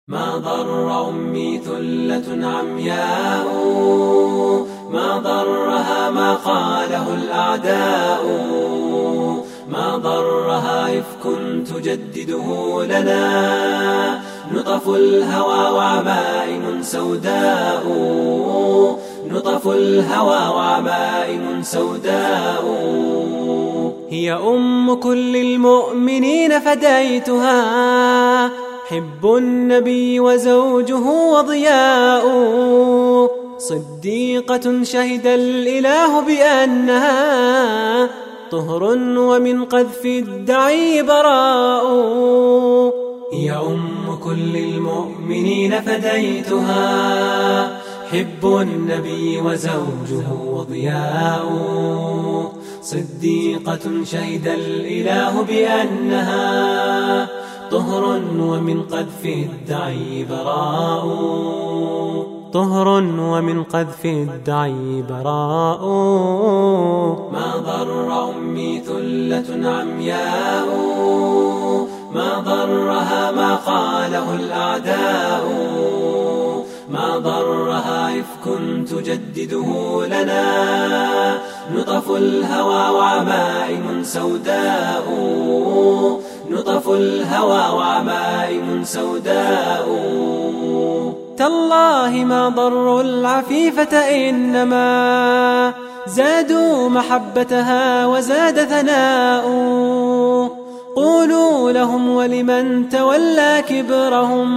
ما ضر أمي ثلة عمياء، ما ضرها ما قاله الأعداء، ما ضرها إفك تجدده لنا نطف الهوى وعمائم سوداء، نطف الهوى وعمائم سوداء. هي أم كل المؤمنين فديتها، حب النبي وزوجه وضياء، صديقة شهد الإله بأنها طهر ومن قذف الدعي براء. هي أم كل المؤمنين فديتها، حب النبي وزوجه وضياء، صديقة شهد الإله بأنها طهر ومن قذف الدعي براء، طهر ومن قذف الدعي براء. ما ضر أمي ثلة عمياء، ما ضرها ما قاله الأعداء، ما ضرها إفك تجدده لنا نطف الهوى وعمائم سوداء، نطف الهوى وعمائم سوداء. تالله ما ضر العفيفة إنما زادوا محبتها وزاد ثناء. قولوا لهم ولمن تولى كبرهم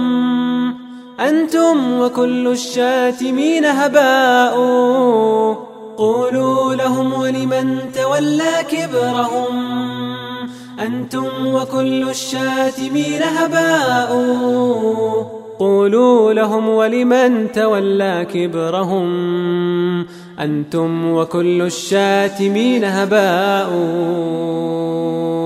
أنتم وكل الشاتمين هباء. قولوا لهم ولمن تولى كبرهم أنتم وكل الشاتمين هباء. قولوا لهم ولمن تولى كبرهم أنتم وكل الشاتمين هباء.